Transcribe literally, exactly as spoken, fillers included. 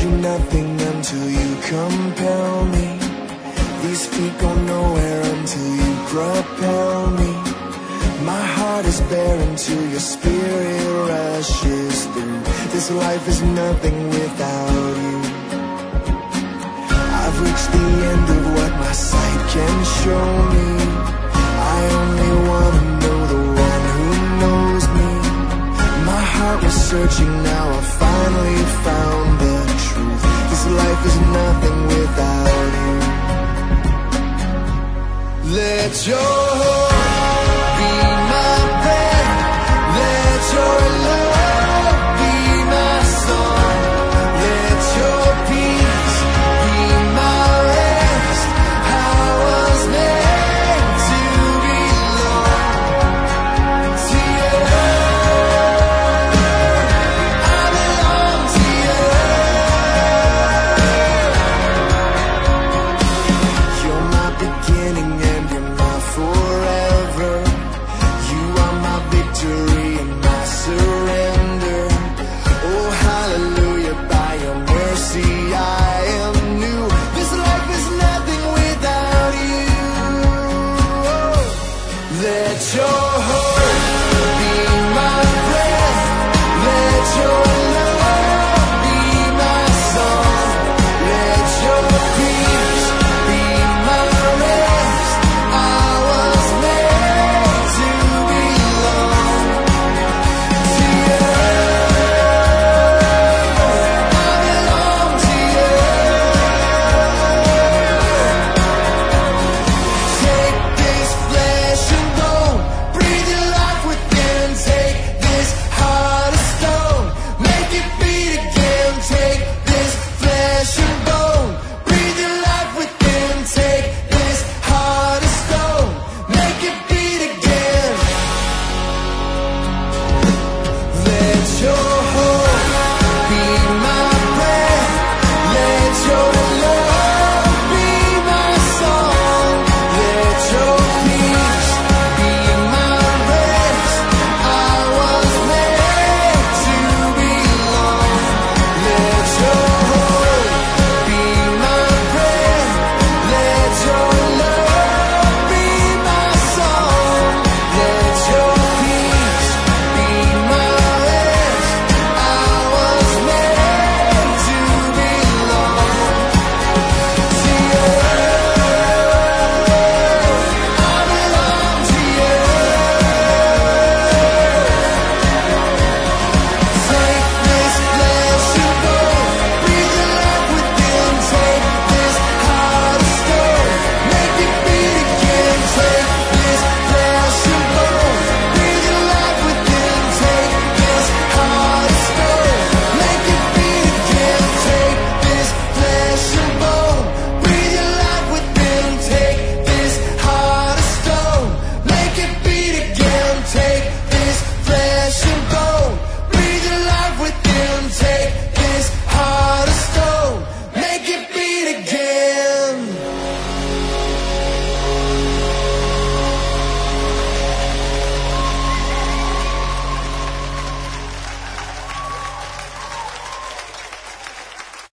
do nothing until you compel me. These feet go nowhere until you propel me. My heart is bare until your spirit rushes through. This life is nothing without you. I've reached the end of what my sight can show me. I only wanna know the one who knows me. My heart was searching, now I finally found the truth. This life is nothing without you. Let your